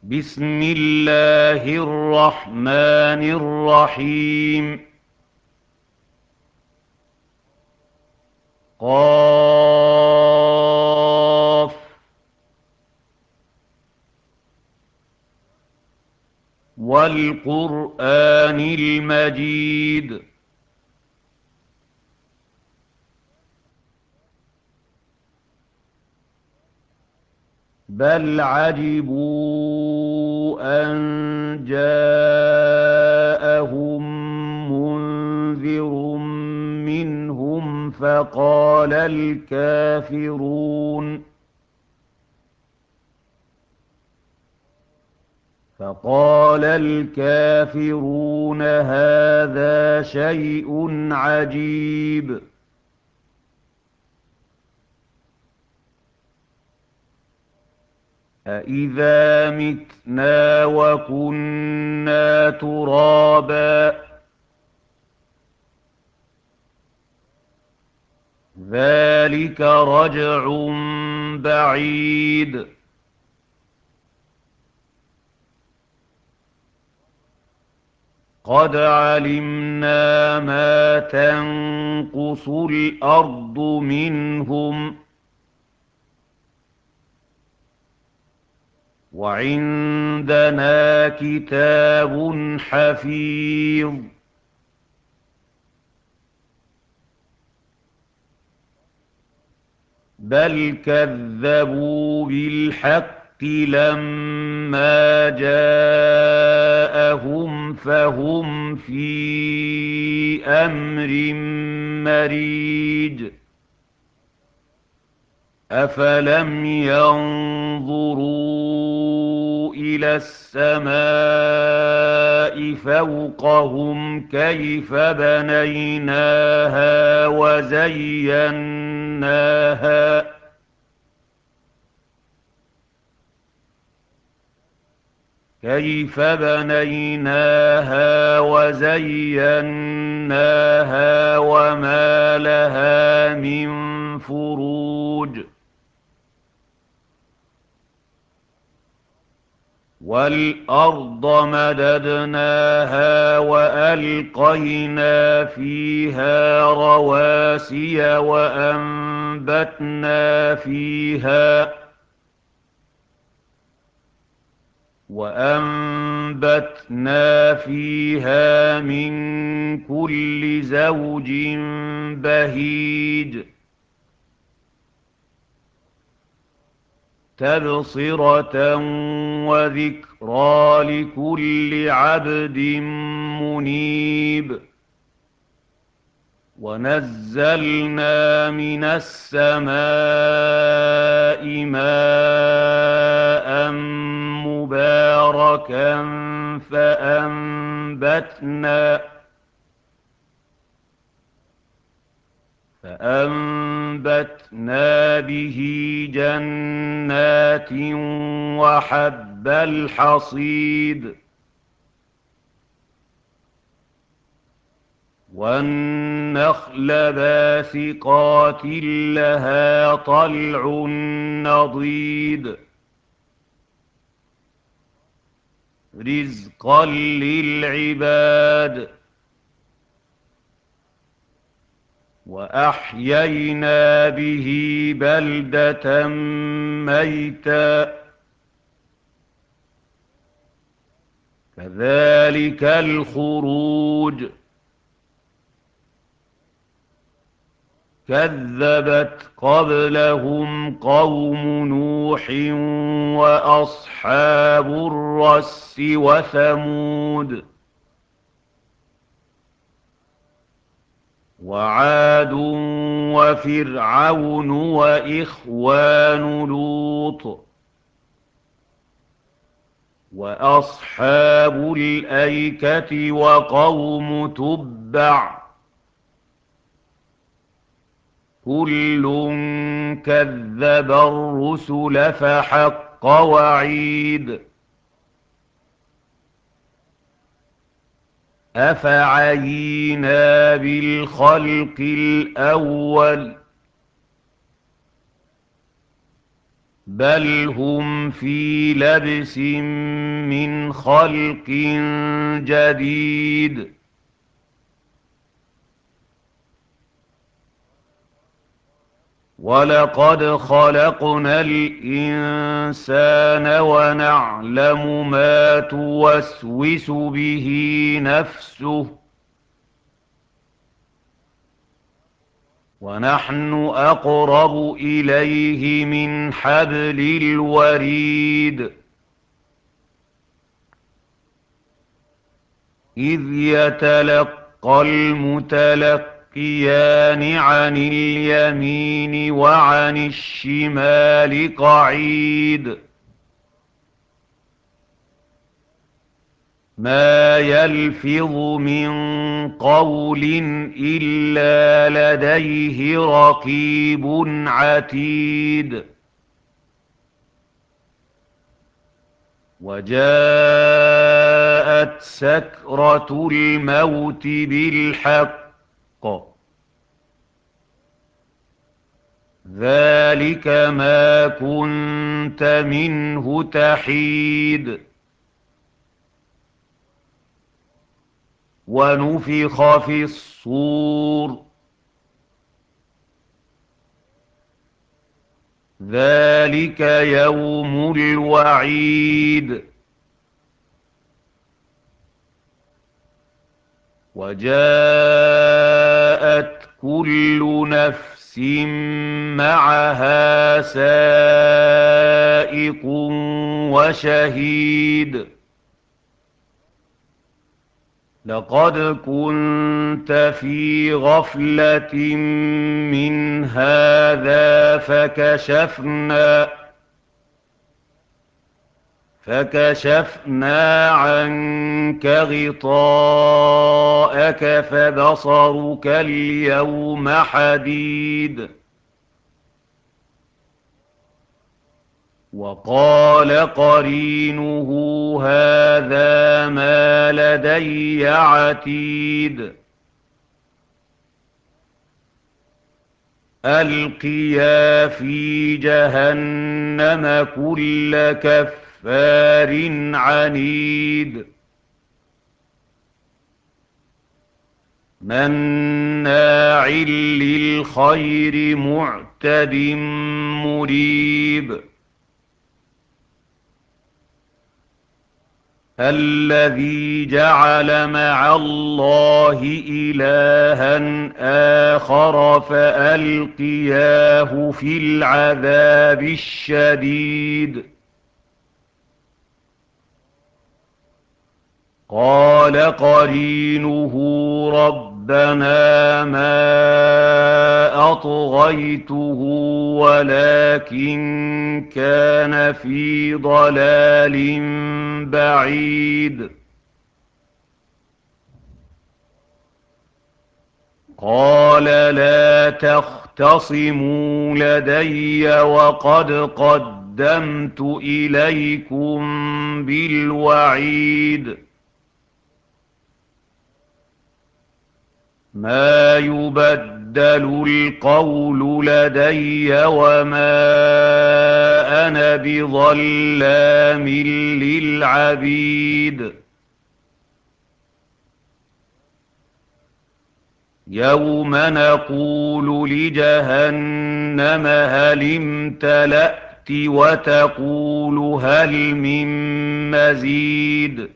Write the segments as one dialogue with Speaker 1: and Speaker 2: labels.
Speaker 1: بسم الله الرحمن الرحيم. قاف. والقرآن المجيد. بل عجبوا أن جاءهم منذر منهم فقال الكافرون هذا شيء عجيب. أإذا متنا وكنا ترابا ذلك رجع بعيد. قد علمنا ما تنقص الأرض منهم وعندنا كتاب حفيظ. بل كذبوا بالحق لما جاءهم فهم في أمر مريج. أفلم ينظروا إلى السماء فوقهم كيف بنيناها وزيناها وما لها من فروج. والأرض مددناها وألقينا فيها رواسي وأنبتنا فيها من كل زوج بهيج. تبصرة وذكرى لكل عبد منيب. ونزلنا من السماء ماء مباركا فأنبتنا به جنات وحب الحصيد. والنخل باسقات لها طلع نضيد. رزقا للعباد. وأحيينا به بلدة ميتا كذلك الخروج. كذبت قبلهم قوم نوح وأصحاب الرس وثمود وعاد وفرعون وإخوان لوط وأصحاب الأيكة وقوم تبع كل كذب الرسل فحق وعيد. أفعينا بالخلق الأول بل هم في لبس من خلق جديد. ولقد خلقنا الإنسان ونعلم ما توسوس به نفسه ونحن أقرب إليه من حبل الوريد. إذ يتلقى المتلقيان عن اليمين وعن الشمال قعيد. ما يلفظ من قول إلا لديه رقيب عتيد. وجاءت سكرة الموت بالحق ذلك ما كنت منه تحيد. ونفخ في الصور ذلك يوم الوعيد. وجاءت كل نفس معها سائق وشهيد. لقد كنت في غفلة من هذا فكشفنا عنك غطاءك فبصرك اليوم حديد. وقال قرينه هذا ما لدي عتيد. ألقيا في جهنم كل كفار عنيد. مناع للخير معتد مريب. الذي جعل مع الله إلها آخر فألقياه في العذاب الشديد. قال قرينه ربنا ما أطغيته ولكن كان في ضلال بعيد. قال لا تختصموا لدي وقد قدمت إليكم بالوعيد. ما يبدل القول لدي وما أنا بظلام للعبيد. يوم نقول لجهنم هل امتلأت وتقول هل من مزيد.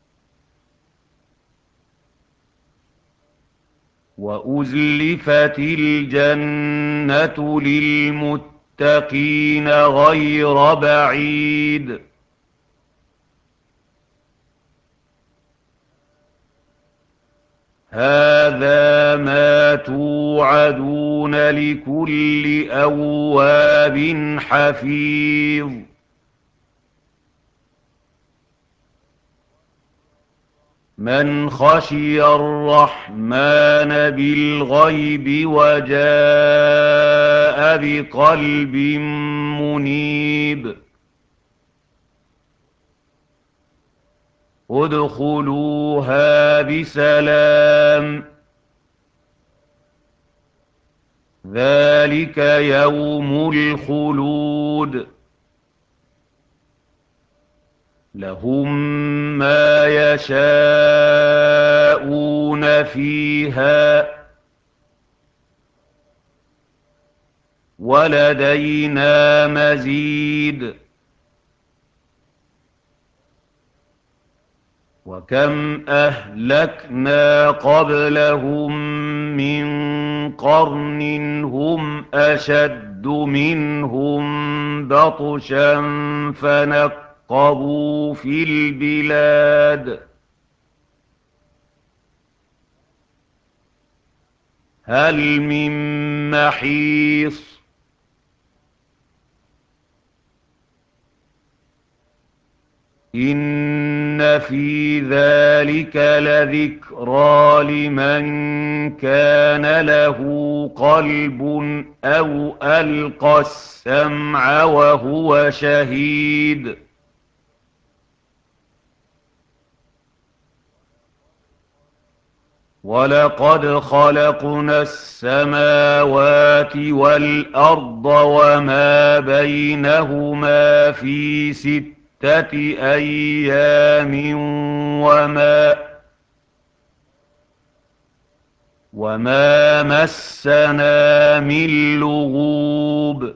Speaker 1: وأزلفت الجنة للمتقين غير بعيد. هذا ما توعدون لكل أواب حفيظ. من خشي الرحمن بالغيب وجاء بقلب منيب. ادخلوها بسلام ذلك يوم الخلود. لهم ما يشاءون فيها ولدينا مزيد. وكم أهلكنا قبلهم من قرن هم أشد منهم بطشا فنقبوا في البلاد هل من محيص. إن في ذلك لذكرى لمن كان له قلب أو ألقى السمع وهو شهيد. ولقد خلقنا السماوات والأرض وما بينهما في 6 أيام وما مسنا من لغوب.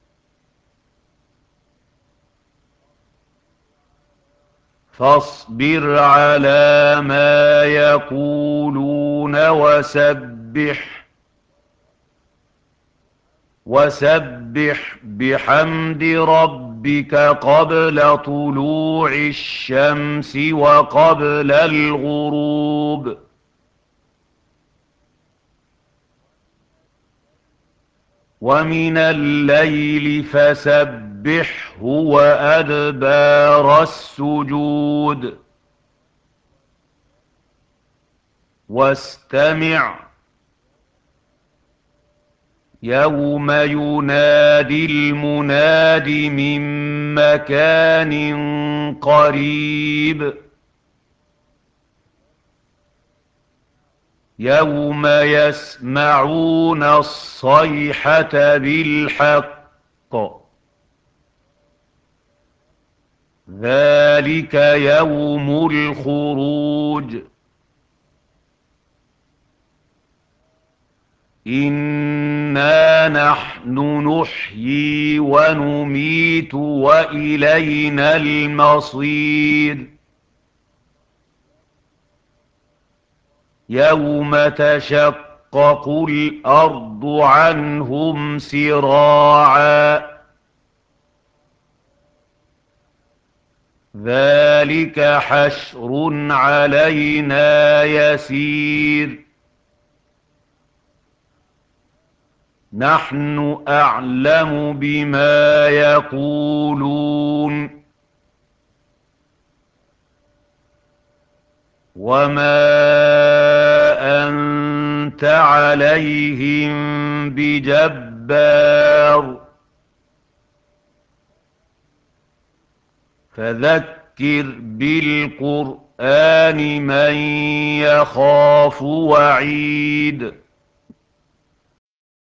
Speaker 1: فاصبر على ما يقولون وسبح بحمد ربك قبل طلوع الشمس وقبل الغروب. ومن الليل فسبحه وأدبار السجود. واستمع يوم ينادي المناد من مكان قريب. يوم يسمعون الصيحة بالحق ذلك يوم الخروج. إنا نحن نحيي ونميت وإلينا المصير. يوم تشقق الأرض عنهم سراعا ذلك حشر علينا يسير. نحن أعلم بما يقولون وما أنت عليهم بجبار. فذكر بالقرآن من يخاف وعيد.